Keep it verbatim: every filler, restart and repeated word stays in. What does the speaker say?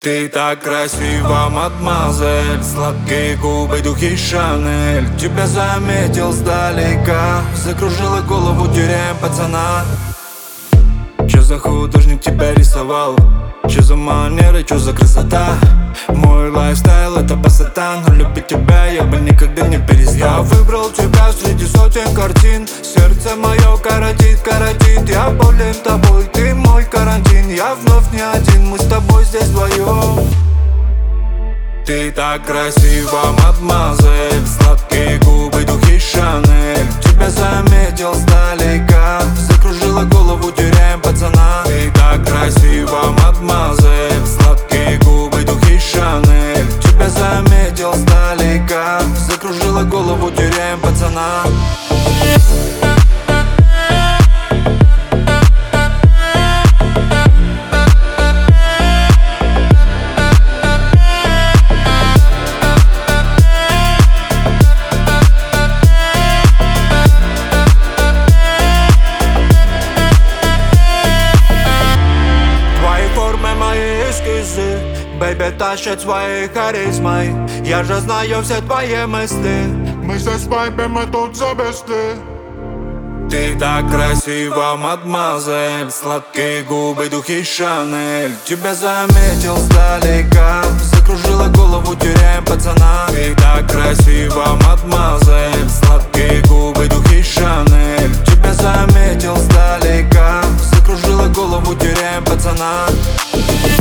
Ты так красива, мадемуазель, сладкие губы, духи Шанель. Тебя заметил сдалека, закружила голову, теряем пацана. Чё за художник тебя рисовал? Чё за манеры, чё за красота? Мой лайфстайл это пасатан, но любить тебя я бы никогда не перестал. Я выбрал тебя среди сотен картин, сердце мое коротит, коротит. Я болен тобой, ты мой карантин. Я вновь не один, мы с тобой здесь вдвоем. Ты так красива, мадемуазель, сладкие губы, духи Шанель. Тебя заметил сдалека, закружила голову, теряем пацана. Ты так красива, мадемуазель, сладкие губы, духи Шанель. Тебя заметил сдалека, закружила голову, теряем пацана. Бэйби тащит своей харизмой, я же знаю все твои мысли. Мы здесь вайбим, мы тут забесты. Ты так красива, мадемуазель, сладкие губы, духи Шанель. Тебя заметил сдалека, закружила голову, теряем пацана. Ты так красива, мадемуазель, сладкие губы, духи Шанель. Тебя заметил сдалека, закружила голову, теряем пацана.